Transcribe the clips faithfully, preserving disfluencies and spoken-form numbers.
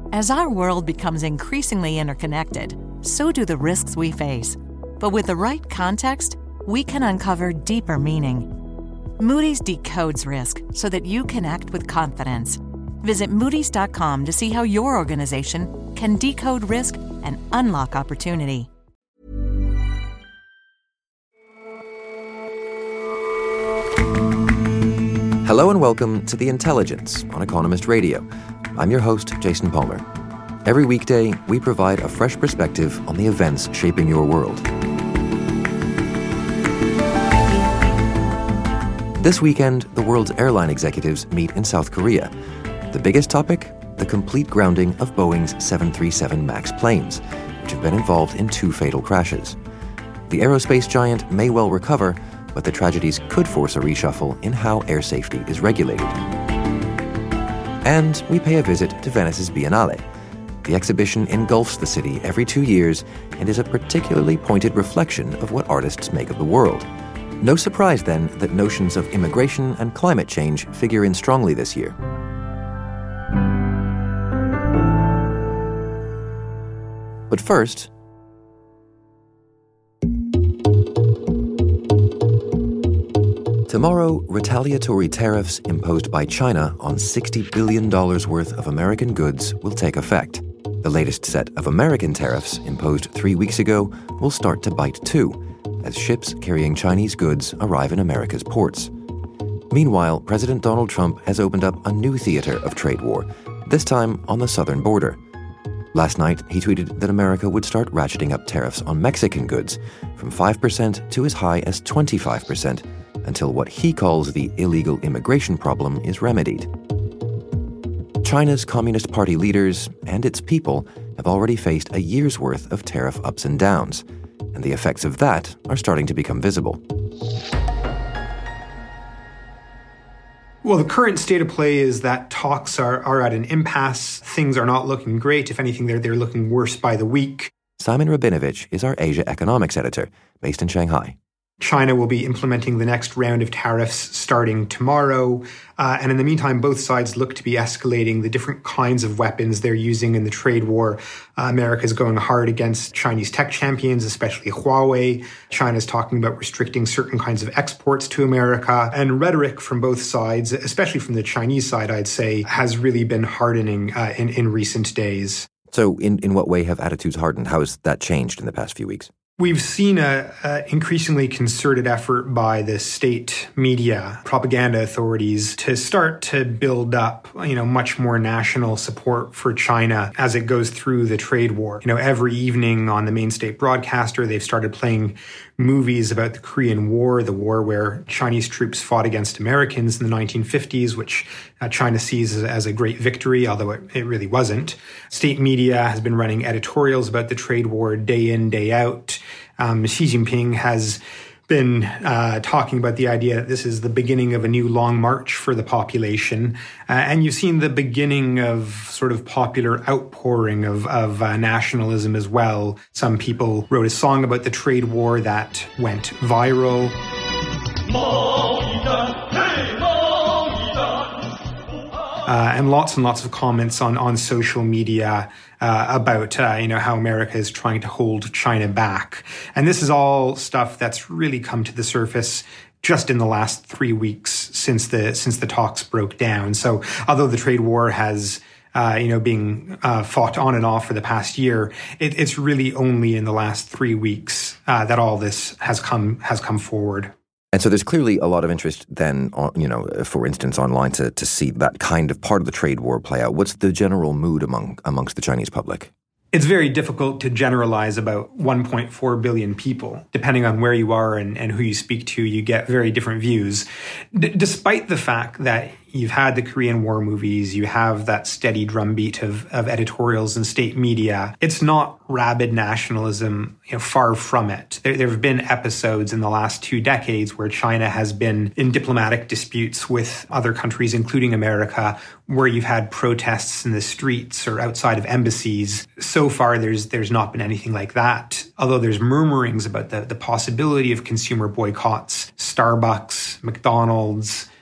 As our world becomes increasingly interconnected, so do the risks we face. But with the right context, we can uncover deeper meaning. Moody's decodes risk so that you can act with confidence. Visit Moody's dot com to see how your organization can decode risk and unlock opportunity. Hello and welcome to The Intelligence on Economist Radio. I'm your host, Jason Palmer. Every weekday, we provide a fresh perspective on the events shaping your world. This weekend, the world's airline executives meet in South Korea. The biggest topic? The complete grounding of Boeing's seven thirty-seven MAX planes, which have been involved in two fatal crashes. The aerospace giant may well recover, but the tragedies could force a reshuffle in how air safety is regulated. And we pay a visit to Venice's Biennale. The exhibition engulfs the city every two years and is a particularly pointed reflection of what artists make of the world. No surprise, then, that notions of immigration and climate change figure in strongly this year. But first, tomorrow, retaliatory tariffs imposed by China on sixty billion dollars worth of American goods will take effect. The latest set of American tariffs, imposed three weeks ago, will start to bite too, as ships carrying Chinese goods arrive in America's ports. Meanwhile, President Donald Trump has opened up a new theater of trade war, this time on the southern border. Last night, he tweeted that America would start ratcheting up tariffs on Mexican goods from five percent to as high as twenty-five percent, until what he calls the illegal immigration problem is remedied. China's Communist Party leaders and its people have already faced a year's worth of tariff ups and downs, and the effects of that are starting to become visible. Well, the current state of play is that talks are, are at an impasse. Things are not looking great. If anything, they're, they're looking worse by the week. Simon Rabinovich is our Asia economics editor, based in Shanghai. China will be implementing the next round of tariffs starting tomorrow. Uh, and in the meantime, both sides look to be escalating the different kinds of weapons they're using in the trade war. Uh, America is going hard against Chinese tech champions, especially Huawei. China's talking about restricting certain kinds of exports to America. And rhetoric from both sides, especially from the Chinese side, I'd say, has really been hardening uh, in, in recent days. So in, in what way have attitudes hardened? How has that changed in the past few weeks? We've seen a, a increasingly concerted effort by the state media, propaganda authorities to start to build up, you know, much more national support for China as it goes through the trade war. You know, every evening on the main state broadcaster, they've started playing movies about the Korean War, the war where Chinese troops fought against Americans in the nineteen fifties, which uh, China sees as, as a great victory, although it, it really wasn't. State media has been running editorials about the trade war day in, day out. Um, Xi Jinping has been uh, talking about the idea that this is the beginning of a new long march for the population. Uh, and you've seen the beginning of sort of popular outpouring of, of uh, nationalism as well. Some people wrote a song about the trade war that went viral. Uh, and lots and lots of comments on, on social media uh, about, uh, you know, how America is trying to hold China back. And this is all stuff that's really come to the surface just in the last three weeks since the since the talks broke down. So although the trade war has Uh, you know, being uh, fought on and off for the past year, it, it's really only in the last three weeks uh, that all this has come has come forward. And so there's clearly a lot of interest then, on, you know, for instance, online to, to see that kind of part of the trade war play out. What's the general mood among amongst the Chinese public? It's very difficult to generalize about one point four billion people. Depending on where you are and, and who you speak to, you get very different views. D- despite the fact that you've had the Korean War movies, you have that steady drumbeat of, of editorials and state media, it's not rabid nationalism, you know, far from it. There, there have been episodes in the last two decades where China has been in diplomatic disputes with other countries, including America, where you've had protests in the streets or outside of embassies. So far, there's there's not been anything like that. Although there's murmurings about the, the possibility of consumer boycotts. Starbucks, McDonald's,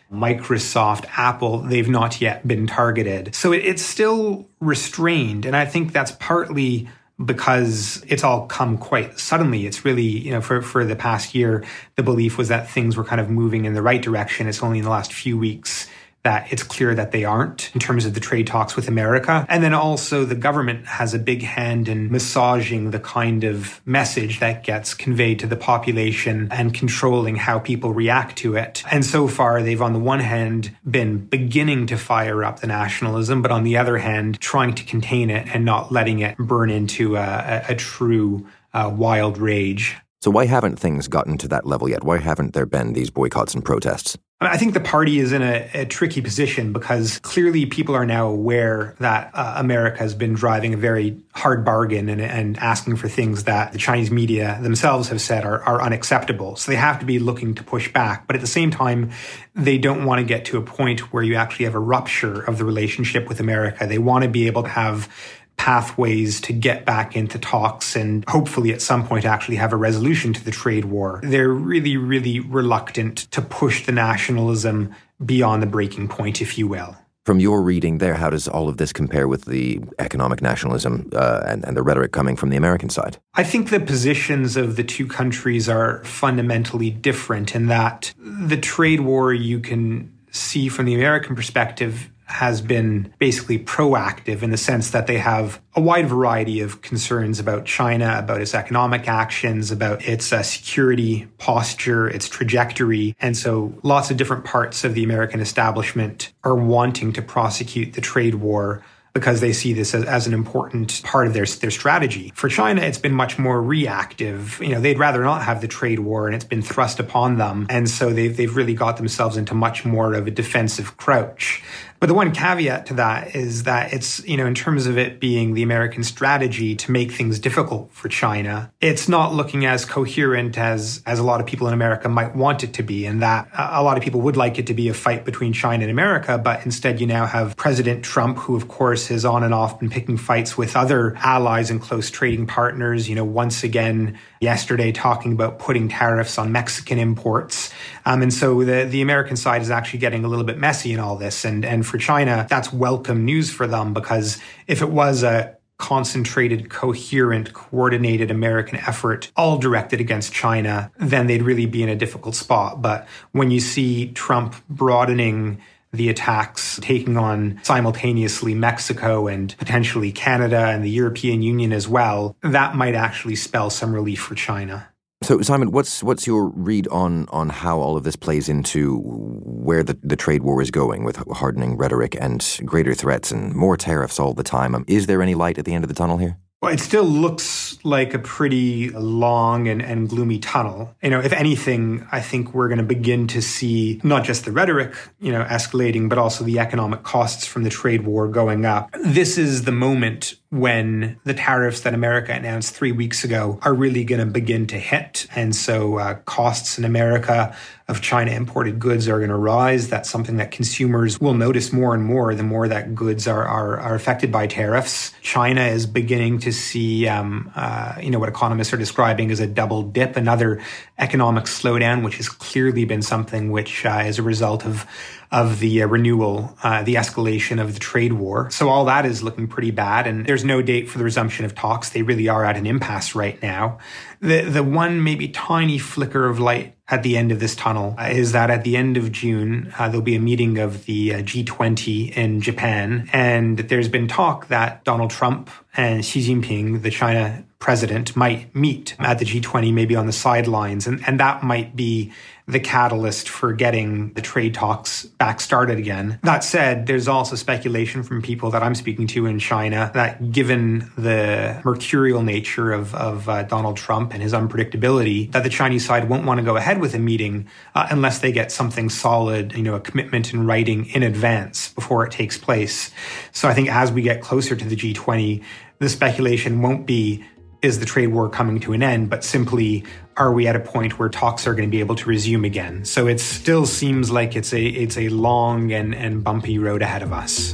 Microsoft, Apple, they've not yet been targeted. So it, it's still restrained. And I think that's partly because it's all come quite suddenly. It's really, you know, for, for the past year, the belief was that things were kind of moving in the right direction. It's only in the last few weeks that it's clear that they aren't in terms of the trade talks with America. And then also the government has a big hand in massaging the kind of message that gets conveyed to the population and controlling how people react to it. And so far, they've on the one hand been beginning to fire up the nationalism, but on the other hand, trying to contain it and not letting it burn into a, a, a true uh, wild rage. So why haven't things gotten to that level yet? Why haven't there been these boycotts and protests? I think the party is in a, a tricky position because clearly people are now aware that uh, America has been driving a very hard bargain and, and asking for things that the Chinese media themselves have said are, are unacceptable. So they have to be looking to push back. But at the same time, they don't want to get to a point where you actually have a rupture of the relationship with America. They want to be able to have pathways to get back into talks and hopefully at some point actually have a resolution to the trade war. They're really, really reluctant to push the nationalism beyond the breaking point, if you will. From your reading there, how does all of this compare with the economic nationalism uh, and, and the rhetoric coming from the American side? I think the positions of the two countries are fundamentally different in that the trade war you can see from the American perspective has been basically proactive in the sense that they have a wide variety of concerns about China, about its economic actions, about its uh, security posture, its trajectory. And so lots of different parts of the American establishment are wanting to prosecute the trade war because they see this as, as an important part of their, their strategy. For China, it's been much more reactive. You know, they'd rather not have the trade war, and it's been thrust upon them. And so they've, they've really got themselves into much more of a defensive crouch. But the one caveat to that is that it's, you know, in terms of it being the American strategy to make things difficult for China, it's not looking as coherent as, as a lot of people in America might want it to be. And that a lot of people would like it to be a fight between China and America. But instead, you now have President Trump, who, of course, has on and off been picking fights with other allies and close trading partners. You know, once again, yesterday talking about putting tariffs on Mexican imports. Um, and so the, the American side is actually getting a little bit messy in all this. And, and for China, that's welcome news for them, because if it was a concentrated, coherent, coordinated American effort all directed against China, then they'd really be in a difficult spot. But when you see Trump broadening the attacks, taking on simultaneously Mexico and potentially Canada and the European Union as well, that might actually spell some relief for China. So, Simon, what's what's your read on on how all of this plays into where the, the trade war is going with hardening rhetoric and greater threats and more tariffs all the time? Um, is there any light at the end of the tunnel here? Well, it still looks like a pretty long and, and gloomy tunnel. You know, if anything, I think we're going to begin to see not just the rhetoric, you know, escalating, but also the economic costs from the trade war going up. This is the moment when the tariffs that America announced three weeks ago are really going to begin to hit. And so uh, costs in America of China imported goods are going to rise. That's something that consumers will notice more and more the more that goods are are, are affected by tariffs. China is beginning to see, um, uh, you know, what economists are describing as a double dip, another economic slowdown, which has clearly been something which uh, is a result of of the uh, renewal, uh, the escalation of the trade war. So all that is looking pretty bad, and there's no date for the resumption of talks. They really are at an impasse right now. The the one maybe tiny flicker of light at the end of this tunnel uh, is that at the end of June, uh, there'll be a meeting of the uh, G twenty in Japan, and there's been talk that Donald Trump and Xi Jinping, the China president, might meet at the G twenty, maybe on the sidelines, and, and that might be the catalyst for getting the trade talks back started again. That said, there's also speculation from people that I'm speaking to in China that given the mercurial nature of, of uh, Donald Trump and his unpredictability, that the Chinese side won't want to go ahead with a meeting uh, unless they get something solid, you know, a commitment in writing in advance before it takes place. So I think as we get closer to the G twenty, the speculation won't be, is the trade war coming to an end, but simply, are we at a point where talks are going to be able to resume again? So it still seems like it's a it's a long and, and bumpy road ahead of us.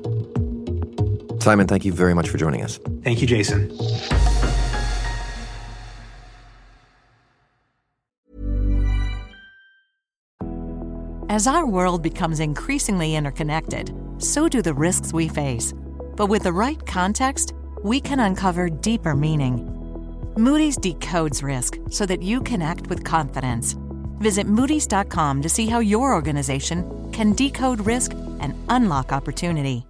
Simon, thank you very much for joining us. Thank you, Jason. As our world becomes increasingly interconnected, so do the risks we face. But with the right context, we can uncover deeper meaning. Moody's decodes risk so that you can act with confidence. Visit Moody's dot com to see how your organization can decode risk and unlock opportunity.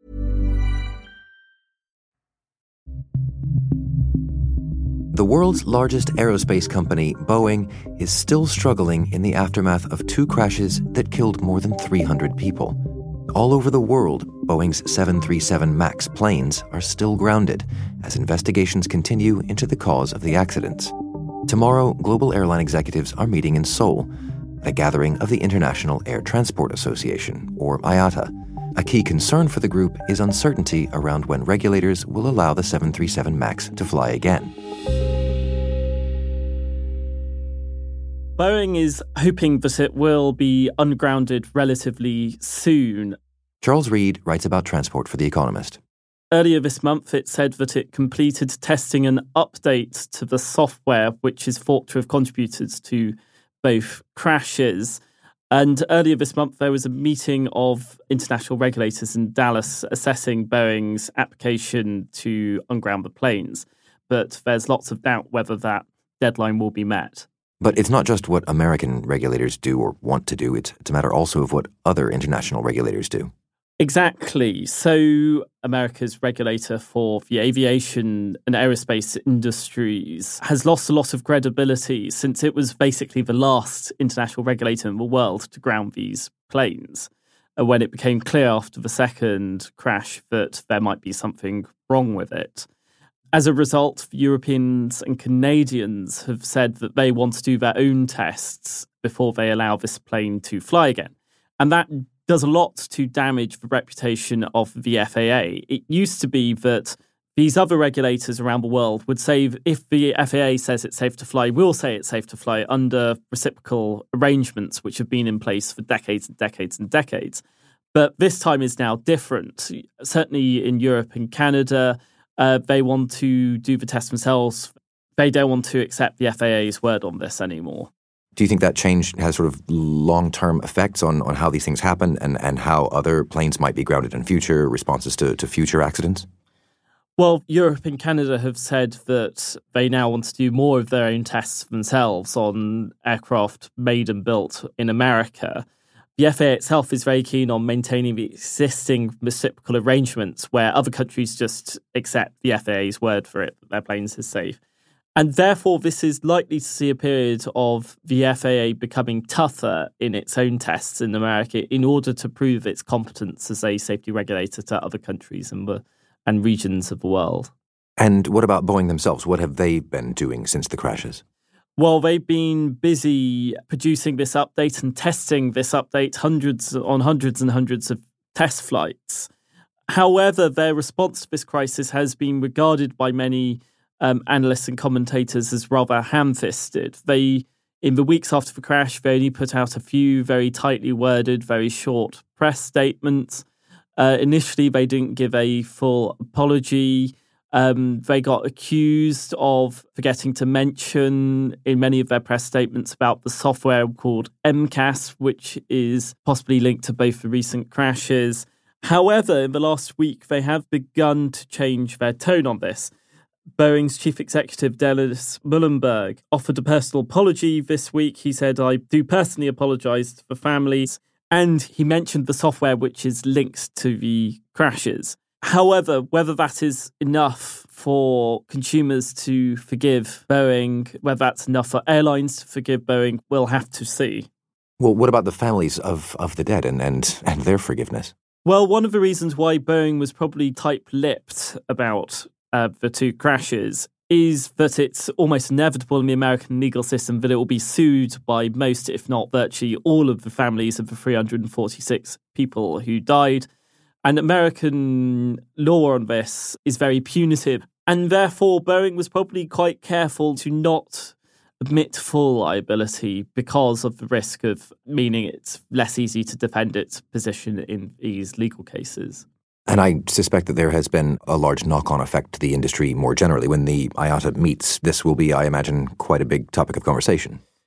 The world's largest aerospace company, Boeing, is still struggling in the aftermath of two crashes that killed more than three hundred people. All over the world, Boeing's seven thirty-seven MAX planes are still grounded as investigations continue into the cause of the accidents. Tomorrow, global airline executives are meeting in Seoul, a gathering of the International Air Transport Association, or I A T A. A key concern for the group is uncertainty around when regulators will allow the seven thirty-seven MAX to fly again. Boeing is hoping that it will be ungrounded relatively soon. Charles Reed writes about transport for The Economist. Earlier this month, it said that it completed testing an update to the software, which is thought to have contributed to both crashes. And earlier this month, there was a meeting of international regulators in Dallas assessing Boeing's application to unground the planes. But there's lots of doubt whether that deadline will be met. But it's not just what American regulators do or want to do. It's, it's a matter also of what other international regulators do. Exactly. So America's regulator for the aviation and aerospace industries has lost a lot of credibility since it was basically the last international regulator in the world to ground these planes. And when it became clear after the second crash that there might be something wrong with it. As a result, Europeans and Canadians have said that they want to do their own tests before they allow this plane to fly again. And that does a lot to damage the reputation of the F A A. It used to be that these other regulators around the world would say if the F A A says it's safe to fly, we'll say it's safe to fly under reciprocal arrangements which have been in place for decades and decades and decades. But this time is now different. Certainly in Europe and Canada, Uh, they want to do the test themselves. They don't want to accept the F A A's word on this anymore. Do you think that change has sort of long-term effects on, on how these things happen and, and how other planes might be grounded in future, responses to, to future accidents? Well, Europe and Canada have said that they now want to do more of their own tests themselves on aircraft made and built in America. The F A A itself is very keen on maintaining the existing reciprocal arrangements where other countries just accept the F A A's word for it, that their planes are safe. And therefore, this is likely to see a period of the F A A becoming tougher in its own tests in America in order to prove its competence as a safety regulator to other countries and, the, and regions of the world. And what about Boeing themselves? What have they been doing since the crashes? Well, they've been busy producing this update and testing this update hundreds on hundreds and hundreds of test flights. However, their response to this crisis has been regarded by many um, analysts and commentators as rather ham-fisted. They, in the weeks after the crash, they only put out a few very tightly worded, very short press statements. Uh, initially, they didn't give a full apology. Um, they got accused of forgetting to mention in many of their press statements about the software called M C A S, which is possibly linked to both the recent crashes. However, in the last week, they have begun to change their tone on this. Boeing's chief executive, Dennis Muilenburg, offered a personal apology this week. He said, I do personally apologise to the families. And he mentioned the software which is linked to the crashes. However, whether that is enough for consumers to forgive Boeing, whether that's enough for airlines to forgive Boeing, we'll have to see. Well, what about the families of, of the dead and, and, and their forgiveness? Well, one of the reasons why Boeing was probably tight-lipped about uh, the two crashes is that it's almost inevitable in the American legal system that it will be sued by most, if not virtually all of the families of the three hundred forty-six people who died. And American law on this is very punitive. And therefore, Boeing was probably quite careful to not admit full liability because of the risk of meaning it's less easy to defend its position in these legal cases. And I suspect that there has been a large knock-on effect to the industry more generally. When the I A T A meets, this will be, I imagine, quite a big topic of conversation.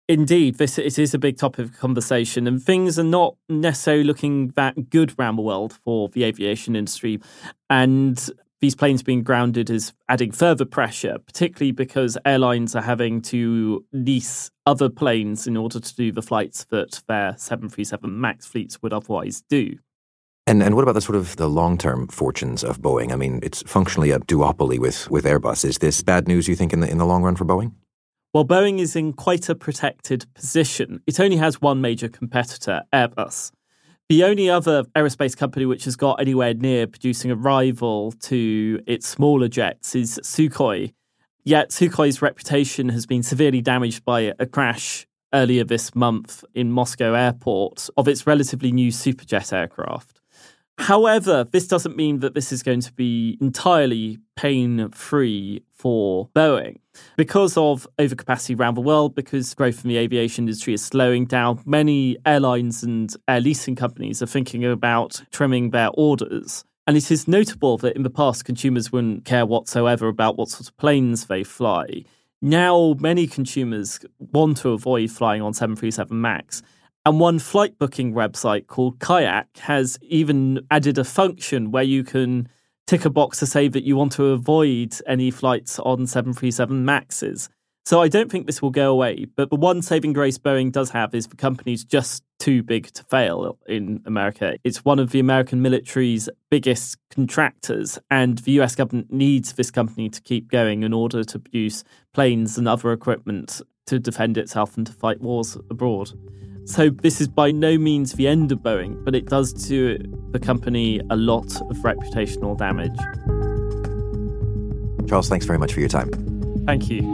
Indeed, this it is a big topic of conversation, and things are not necessarily looking that good around the world for the aviation industry. And these planes being grounded is adding further pressure, particularly because airlines are having to lease other planes in order to do the flights that their seven thirty-seven MAX fleets would otherwise do. And and what about the sort of the long-term fortunes of Boeing? I mean, it's functionally a duopoly with, with Airbus. Is this bad news, you think, in the in the long run for Boeing? Well, Boeing is in quite a protected position. It only has one major competitor, Airbus. The only other aerospace company which has got anywhere near producing a rival to its smaller jets is Sukhoi. Yet Sukhoi's reputation has been severely damaged by a crash earlier this month in Moscow airport of its relatively new Superjet aircraft. However, this doesn't mean that this is going to be entirely pain-free for Boeing. Because of overcapacity around the world, because growth in the aviation industry is slowing down, many airlines and air leasing companies are thinking about trimming their orders. And it is notable that in the past, consumers wouldn't care whatsoever about what sort of planes they fly. Now, many consumers want to avoid flying on seven thirty-seven MAX. And one flight booking website called Kayak has even added a function where you can tick a box to say that you want to avoid any flights on seven thirty-seven MAXes. So I don't think this will go away. But the one saving grace Boeing does have is the company's just too big to fail in America. It's one of the American military's biggest contractors, and the U S government needs this company to keep going in order to produce planes and other equipment to defend itself and to fight wars abroad. So this is by no means the end of Boeing, but it does do the company a lot of reputational damage. Charles, thanks very much for your time. Thank you.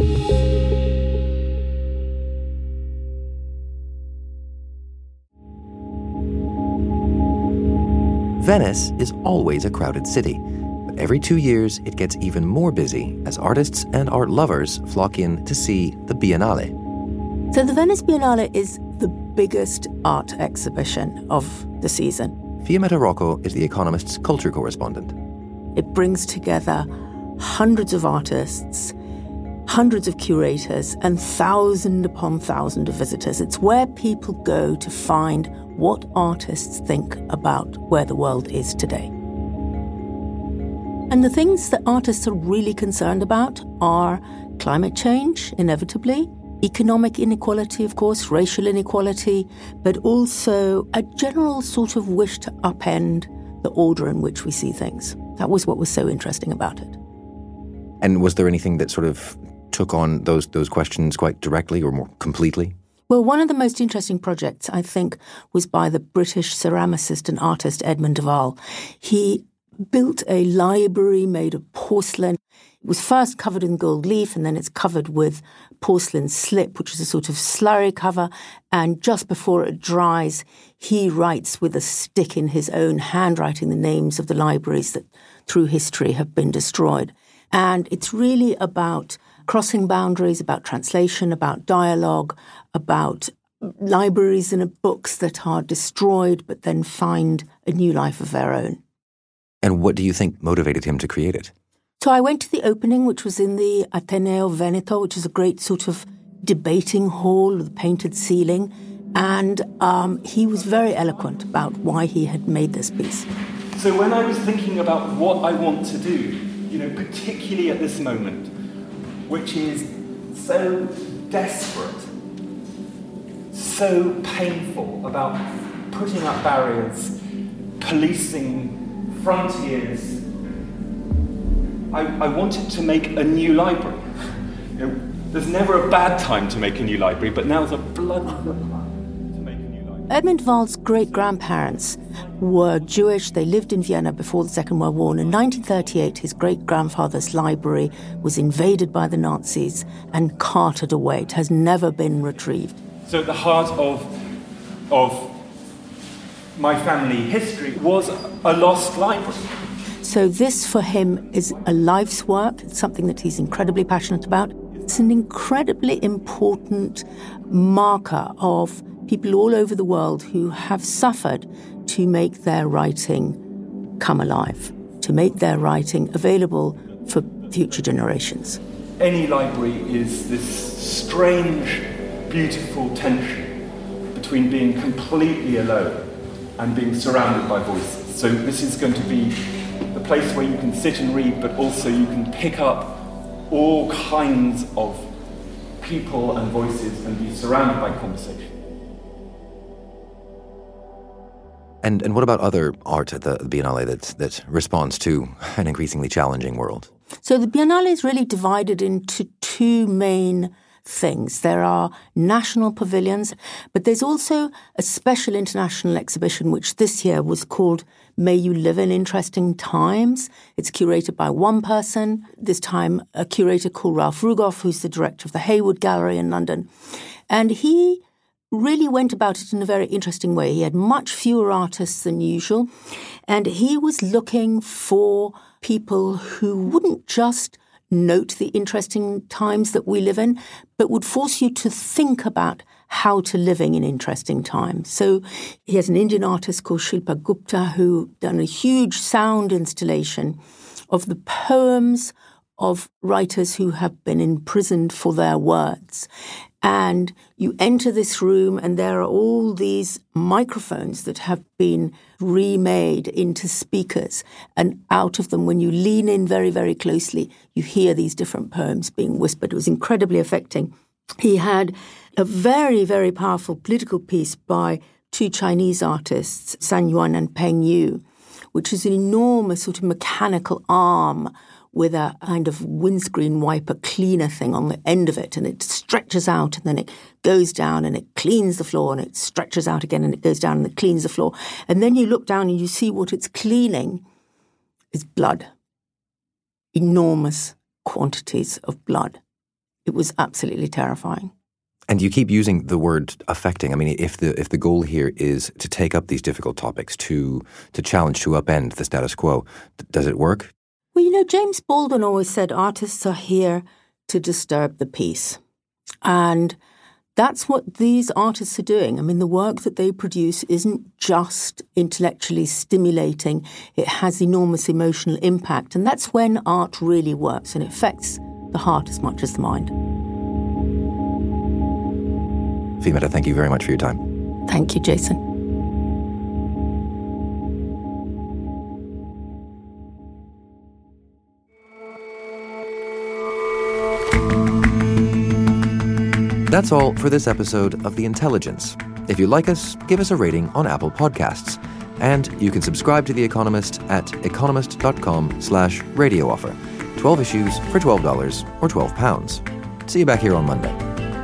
Venice is always a crowded city, but every two years it gets even more busy as artists and art lovers flock in to see the Biennale. So the Venice Biennale is the biggest art exhibition of the season. Fiammetta Rocco is The Economist's culture correspondent. It brings together hundreds of artists, hundreds of curators, and thousand upon thousand of visitors. It's where people go to find what artists think about where the world is today. And the things that artists are really concerned about are climate change, inevitably, economic inequality, of course, racial inequality, but also a general sort of wish to upend the order in which we see things. That was what was so interesting about it. And was there anything that sort of took on those those questions quite directly or more completely? Well, one of the most interesting projects, I think, was by the British ceramicist and artist Edmund de Waal. He built a library made of porcelain. It was first covered in gold leaf, and then it's covered with porcelain slip, which is a sort of slurry cover. And just before it dries, he writes with a stick in his own handwriting the names of the libraries that through history have been destroyed. And it's really about crossing boundaries, about translation, about dialogue, about libraries and books that are destroyed but then find a new life of their own. And what do you think motivated him to create it? So I went to the opening, which was in the Ateneo Veneto, which is a great sort of debating hall with a painted ceiling. And um, he was very eloquent about why he had made this piece. So when I was thinking about what I want to do, you know, particularly at this moment, which is so desperate, so painful about putting up barriers, policing frontiers, I, I wanted to make a new library. You know, there's never a bad time to make a new library, but now's a bloody good time to make a new library. Edmund de Waal's great-grandparents were Jewish. They lived in Vienna before the Second World War. And in nineteen thirty-eight, his great-grandfather's library was invaded by the Nazis and carted away. It has never been retrieved. So at the heart of, of my family history was a lost library. So this, for him, is a life's work. It's something that he's incredibly passionate about. It's an incredibly important marker of people all over the world who have suffered to make their writing come alive, to make their writing available for future generations. Any library is this strange beautiful tension between being completely alone and being surrounded by voices. So this is going to be the place where you can sit and read, but also you can pick up all kinds of people and voices and be surrounded by conversation. And and what about other art at the Biennale that that responds to an increasingly challenging world? So the Biennale is really divided into two main things. There are national pavilions, but there's also a special international exhibition, which this year was called May You Live in Interesting Times. It's curated by one person, this time a curator called Ralph Rugoff, who's the director of the Hayward Gallery in London. And he really went about it in a very interesting way. He had much fewer artists than usual, and he was looking for people who wouldn't just note the interesting times that we live in, but would force you to think about how to living in interesting times. So he has an Indian artist called Shilpa Gupta who done a huge sound installation of the poems of writers who have been imprisoned for their words. And you enter this room and there are all these microphones that have been remade into speakers. And out of them, when you lean in very, very closely, you hear these different poems being whispered. It was incredibly affecting. He had a very, very powerful political piece by two Chinese artists, San Yuan and Peng Yu, which is an enormous sort of mechanical arm with a kind of windscreen wiper cleaner thing on the end of it, and it stretches out and then it goes down and it cleans the floor and it stretches out again and it goes down and it cleans the floor. And then you look down and you see what it's cleaning is blood. Enormous quantities of blood. It was absolutely terrifying. And you keep using the word affecting. I mean, if the if the goal here is to take up these difficult topics, to to challenge, to upend the status quo, does it work? Well, you know, James Baldwin always said artists are here to disturb the peace. And that's what these artists are doing. I mean, the work that they produce isn't just intellectually stimulating. It has enormous emotional impact. And that's when art really works and it affects the heart as much as the mind. Fiametta, thank you very much for your time. Thank you, Jason. That's all for this episode of The Intelligence. If you like us, give us a rating on Apple Podcasts. And you can subscribe to The Economist at economist.com slash radio offer. twelve issues for twelve dollars or twelve pounds. See you back here on Monday.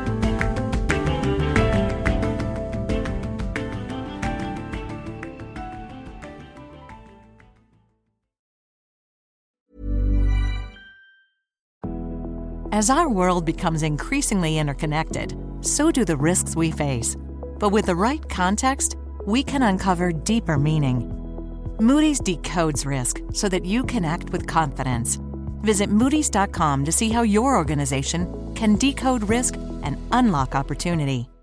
As our world becomes increasingly interconnected, so do the risks we face. But with the right context, we can uncover deeper meaning. Moody's decodes risk so that you can act with confidence. Visit Moody's dot com to see how your organization can decode risk and unlock opportunity.